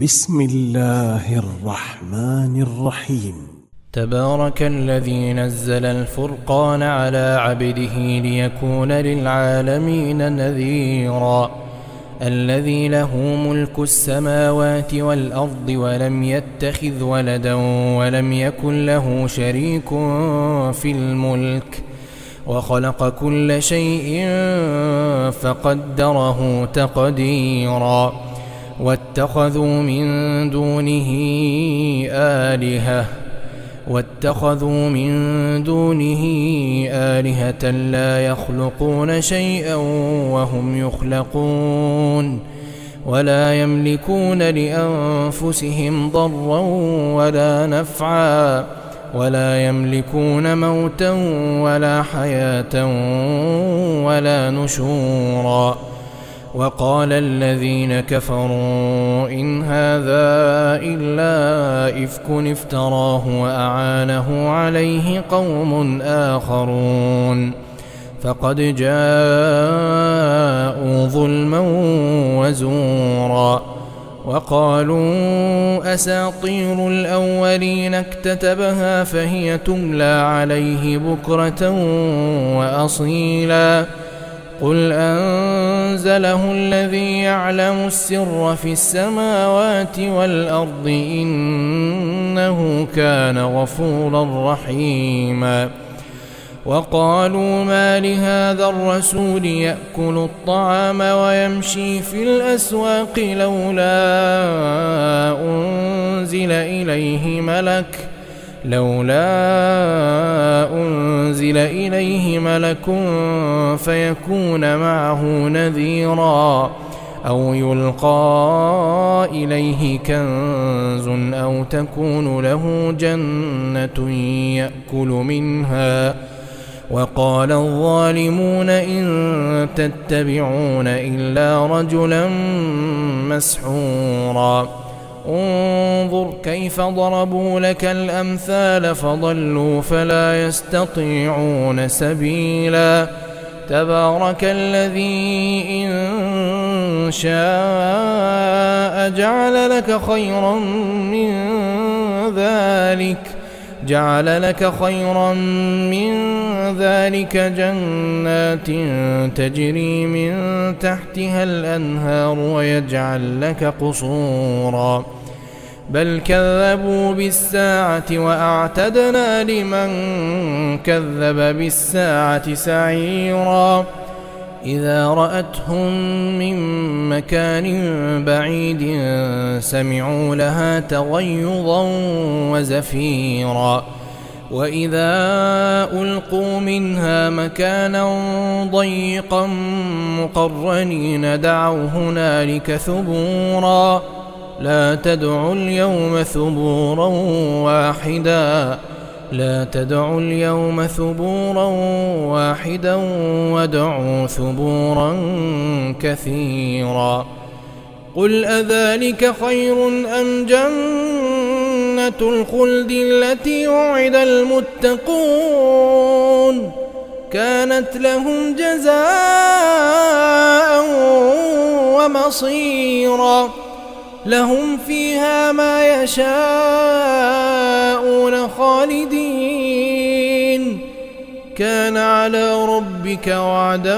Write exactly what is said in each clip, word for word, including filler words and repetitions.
بسم الله الرحمن الرحيم. تبارك الذي نزل الفرقان على عبده ليكون للعالمين نذيرا. الذي له ملك السماوات والأرض ولم يتخذ ولدا ولم يكن له شريك في الملك وخلق كل شيء فقدره تقديرا. واتخذوا من دونه آلهة واتخذوا من دونه آلهة لا يخلقون شيئا وهم يخلقون ولا يملكون لأنفسهم ضرا ولا نفعا ولا يملكون موتا ولا حياة ولا نشورا. وقال الذين كفروا إن هذا إلا إفك افتراه وأعانه عليه قوم آخرون فقد جاءوا ظلما وزورا. وقالوا أساطير الأولين اكتتبها فهي تملى عليه بكرة وأصيلا. قل أنزله الذي يعلم السر في السماوات والأرض إنه كان غفورا رحيما. وقالوا ما لهذا الرسول يأكل الطعام ويمشي في الأسواق لولا أنزل إليه ملك لولا أنزل إليه ملك فيكون معه نذيرا أو يلقى إليه كنز أو تكون له جنة يأكل منها. وقال الظالمون إن تتبعون إلا رجلا مسحورا. انظر كيف ضربوا لك الأمثال فضلوا فلا يستطيعون سبيلا. تبارك الذي إن شاء جعل لك خيرا من ذلك جعل لك خيرا من ذلك جنات تجري من تحتها الأنهار ويجعل لك قصورا. بل كذبوا بالساعة وأعتدنا لمن كذب بالساعة سعيرا. إذا رأتهم من مكان بعيد سمعوا لها تغيظا وزفيرا. وإذا ألقوا منها مكانا ضيقا مقرنين دعوا هنالك ثبورا. لا تدعوا اليوم ثبورا واحدا لا تدعوا اليوم ثبورا واحدا وادعوا ثبورا كثيرا. قل أذلك خير أم جنة الخلد التي وعد المتقون كانت لهم جزاء ومصيرا. لهم فيها ما يشاءون خالدين كان على ربك وعدا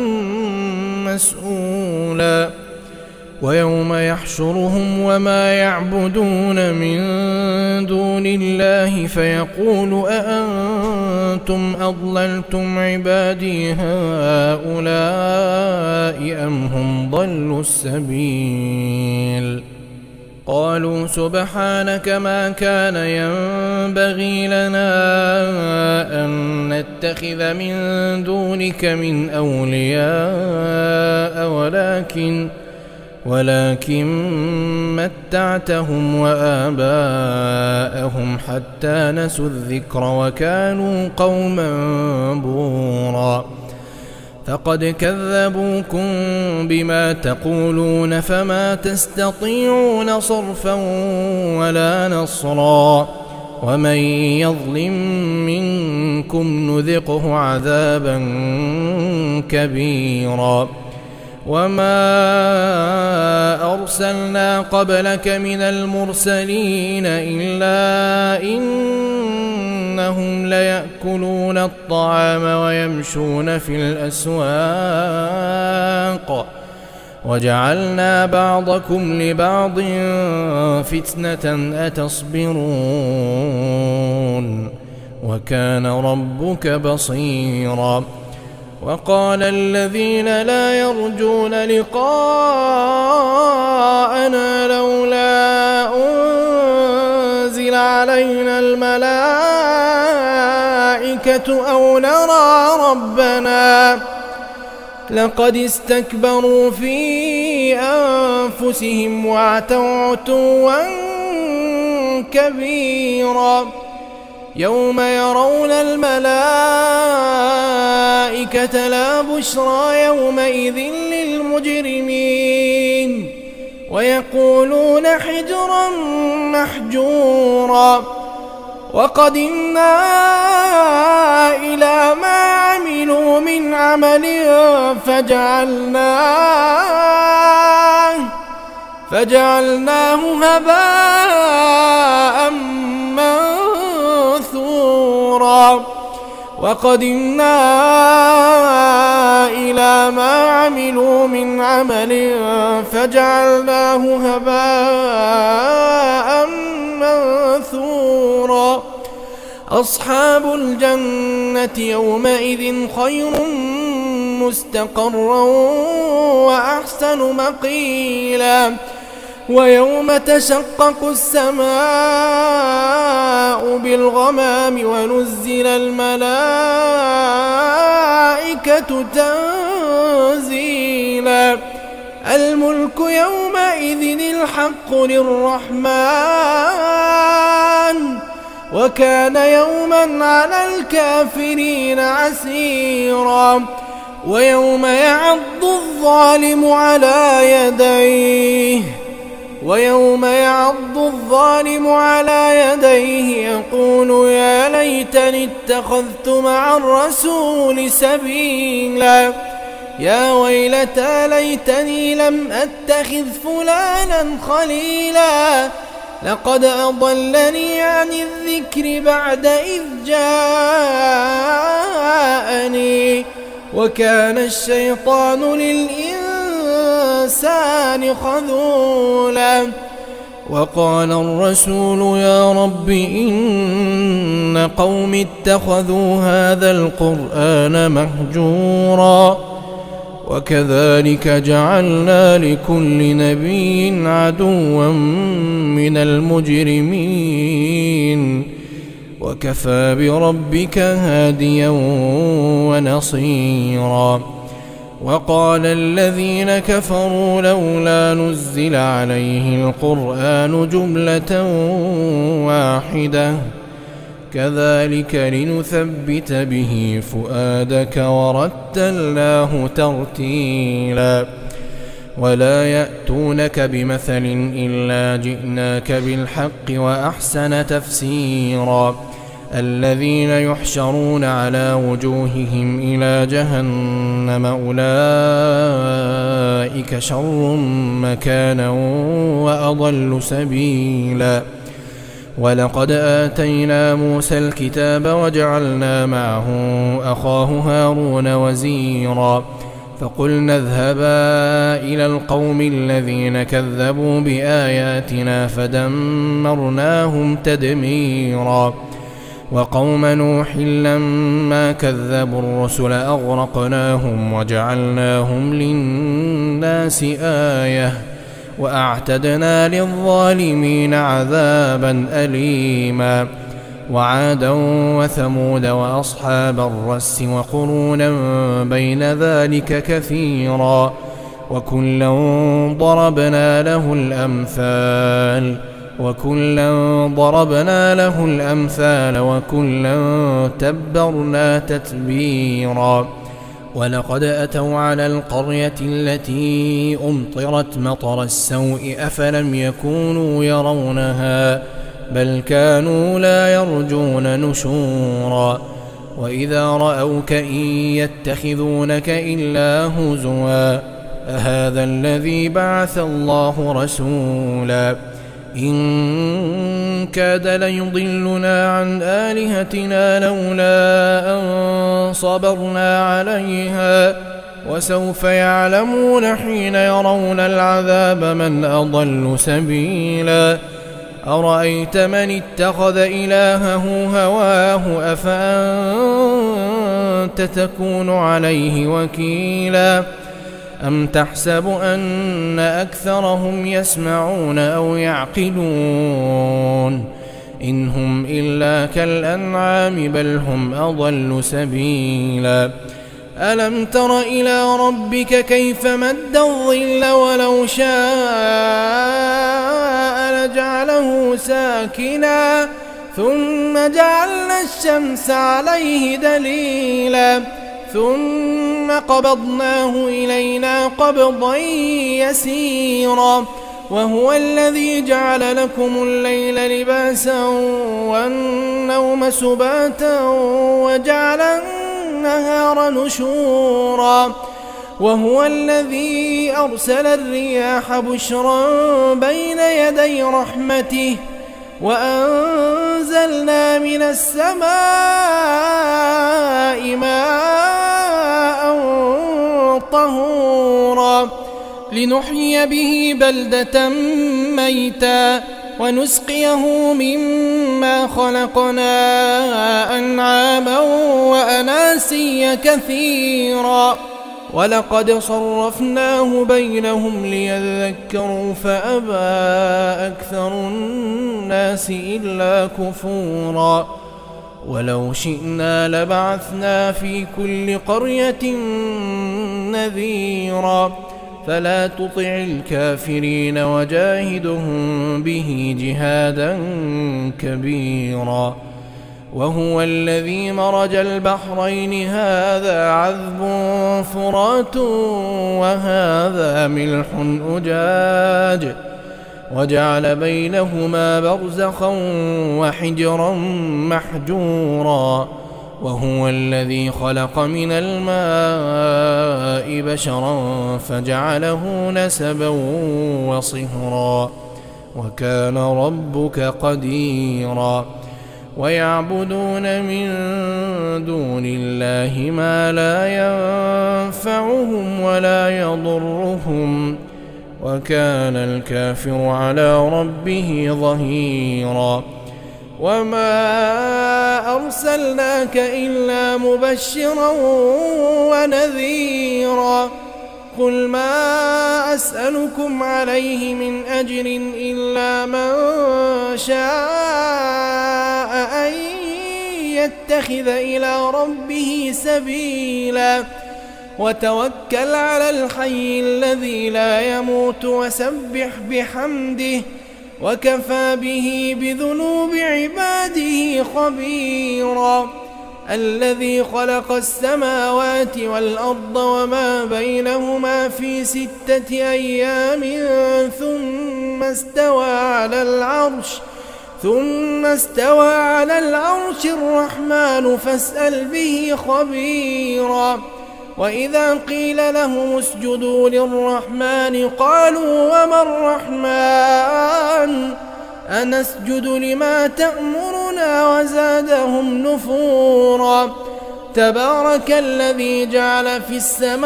مسؤولا. ويوم يحشرهم وما يعبدون من دون الله فيقول أأنتم أضللتم عبادي هؤلاء أم هم ضلوا السبيل. قالوا سبحانك ما كان ينبغي لنا أن نتخذ من دونك من أولياء ولكن ولكن متعتهم وآباءهم حتى نسوا الذكر وكانوا قوما بورا. فقد كذبوكم بما تقولون فما تستطيعون صرفا ولا نصرا. ومن يظلم منكم نذقه عذابا كبيرا. وما أرسلنا قبلك من المرسلين إلا إنهم ليأكلون الطعام ويمشون في الأسواق وجعلنا بعضكم لبعض فتنة أتصبرون وكان ربك بصيرا. وقال الذين لا يرجون لقاءنا لولا أنزل علينا الملائكة أو نرى ربنا لقد استكبروا في أنفسهم وعتوا عتوا كبيرا. يوم يرون الملائكة لا بشرى يومئذ للمجرمين ويقولون حجرا محجورا. وقدمنا إلى ما عملوا من عمل فجعلناه فجعلناه هباء منثورا. وقدمنا إلى ما عملوا من عمل فجعلناه هباء منثورا. أصحاب الجنة يومئذ خير مستقرا وأحسن مقيلا. ويوم تشقق السماء بالغمام ونزل الملائكة تنزيلا. الملك يومئذ الحق للرحمن وكان يوما على الكافرين عسيرا. ويوم يعض الظالم على يديه ويوم يعض الظالم على يديه يقول يا ليتني اتخذت مع الرسول سبيلا. يا ويلتى ليتني لم أتخذ فلانا خليلا لقد أضلني عن الذكر بعد إذ جاءني وكان الشيطان للإنسان خذولا. وقال الرسول يا رب إن قوم اتخذوا هذا القرآن مهجورا. وكذلك جعلنا لكل نبي عدوا من المجرمين وكفى بربك هاديا ونصيرا. وقال الذين كفروا لولا نزل عليه القرآن جملة واحدة كذلك لنثبت به فؤادك ورتلناه ترتيلا. ولا يأتونك بمثل إلا جئناك بالحق وأحسن تفسيرا. الذين يحشرون على وجوههم إلى جهنم أولئك شر مكانا وأضل سبيلا. ولقد آتينا موسى الكتاب وجعلنا معه أخاه هارون وزيرا. فقلنا اذهبا إلى القوم الذين كذبوا بآياتنا فدمرناهم تدميرا. وقوم نوح لما كذبوا الرسل أغرقناهم وجعلناهم للناس آية وأعتدنا للظالمين عذابا أليما. وعادا وثمود وأصحاب الرس وقرونا بين ذلك كثيرا وكلا ضربنا له الأمثال وكلا ضربنا له الأمثال وكلا تبرنا تتبيرا. ولقد أتوا على القرية التي أمطرت مطر السوء أفلم يكونوا يرونها بل كانوا لا يرجون نشورا. وإذا رأوك إن يتخذونك إلا هزوا أهذا الذي بعث الله رسولا إن كاد ليضلنا عن آلهتنا لولا أن صبرنا عليها وسوف يعلمون حين يرون العذاب من أضل سبيلا أرأيت من اتخذ إلهه هواه أفأنت تكون عليه وكيلا أم تحسب أن أكثرهم يسمعون أو يعقلون إن هم إلا كالأنعام بل هم أضل سبيلا ألم تر إلى ربك كيف مد الظل ولو شاء لجعله ساكنا ثم جعلنا الشمس عليه دليلا ثم قبضناه إلينا قبضا يسيرا وهو الذي جعل لكم الليل لباسا والنوم سباتا وجعل النهار نشورا وهو الذي أرسل الرياح بشرا بين يدي رحمته وأنزلنا من السماء ماء طهورا لنحيي به بلدة ميتا ونسقيه مما خلقنا أنعاما وأناسيا كثيرا ولقد صرفناه بينهم ليذكروا فأبى أكثر الناس إلا كفورا ولو شئنا لبعثنا في كل قرية نذيرا فلا تطع الكافرين وجاهدهم به جهادا كبيرا وهو الذي مرج البحرين هذا عذب فرات وهذا ملح أجاج وجعل بينهما برزخا وحجرا محجورا وهو الذي خلق من الماء بشرا فجعله نسبا وصهرا وكان ربك قديرا ويعبدون من دون الله ما لا ينفعهم ولا يضرهم وكان الكافر على ربه ظهيرا وما أرسلناك إلا مبشرا ونذيرا قل ما أسألكم عليه من أجر إلا من شاء أن يتخذ إلى ربه سبيلا وتوكل على الحي الذي لا يموت وسبح بحمده وكفى به بذنوب عباده خبيرا الذي خلق السماوات والأرض وما بينهما في ستة أيام ثم استوى على العرش ثم استوى على العرش الرحمن فاسأل به خبيرا وإذا قيل لهم اسجدوا للرحمن قالوا وما الرحمن أنسجد لما تأمرنا وزادهم نفورا تبارك الذي جعل في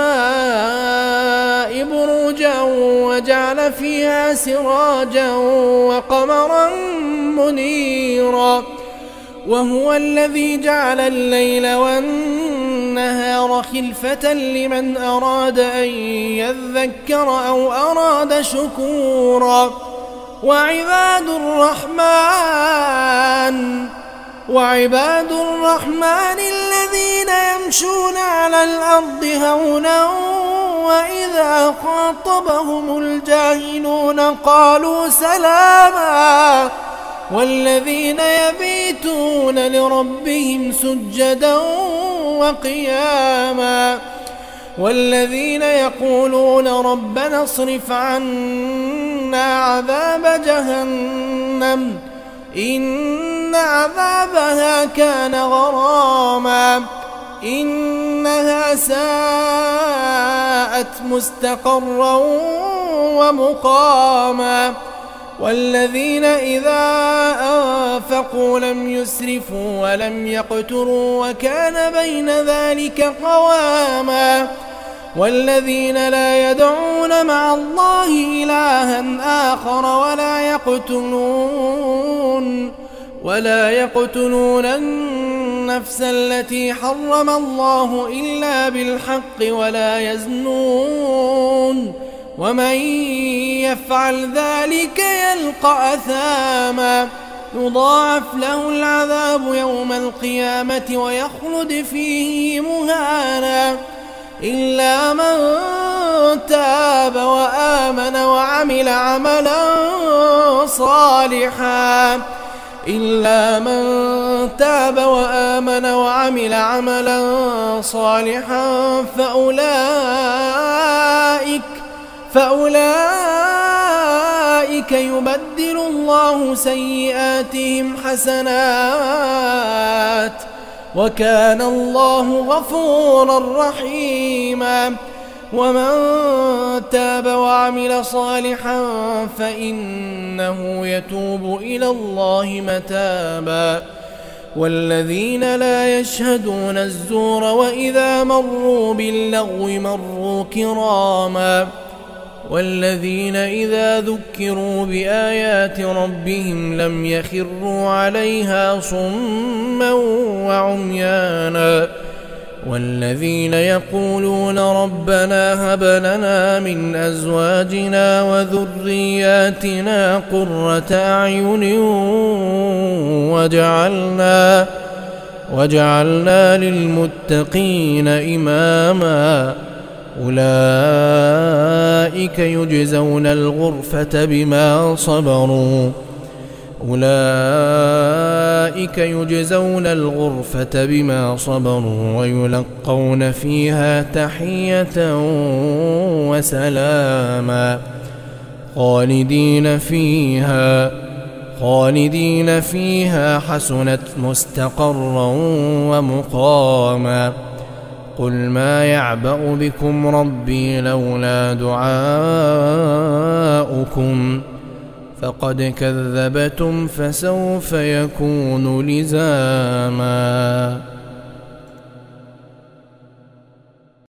السماء بروجا وجعل فيها سراجا وقمرا منيرا وهو الذي جعل الليل والنهار خلفة لمن أراد أن يذكر أو أراد شكورا وعباد الرحمن وعباد الرحمن الذين يمشون على الأرض هونا وإذا خاطبهم الجاهلون قالوا سلاما والذين يبيتون لربهم سجدا وقياما والذين يقولون ربنا اصرف عنا عذاب جهنم إن عذابها كان غراما إنها ساءت مستقرا ومقاما والذين إذا أنفقوا لم يسرفوا ولم يقتروا وكان بين ذلك قواما والذين لا يدعون مع الله إلها آخر ولا يقتلون ولا يقتلون النفس التي حرم الله إلا بالحق ولا يزنون ومن يفعل ذلك يلقى أثاما يضاعف له العذاب يوم القيامة ويخلد فيه مهانا إلا من تاب وآمن وعمل عملا صالحا إلا من تاب وآمن وعمل عملا صالحا فأولئك فأولئك يبدل الله سيئاتهم حسنات وكان الله غفورا رحيما ومن تاب وعمل صالحا فإنه يتوب إلى الله متابا والذين لا يشهدون الزور وإذا مروا باللغو مروا كراما والذين إذا ذكروا بآيات ربهم لم يخروا عليها صما وعميانا والذين يقولون ربنا هب لنا من أزواجنا وذرياتنا قرة أعين وجعلنا وجعلنا للمتقين إماما أولئك يجزون الغرفة بما صبروا أولئك يجزون الغرفة بما صبروا ويلقون فيها تحية وسلاما خالدين فيها خالدين فيها حسنت مستقرا ومقاما قل ما يعبأ بكم ربي لولا دعاؤكم فقد كذبتم فسوف يكون لزاما.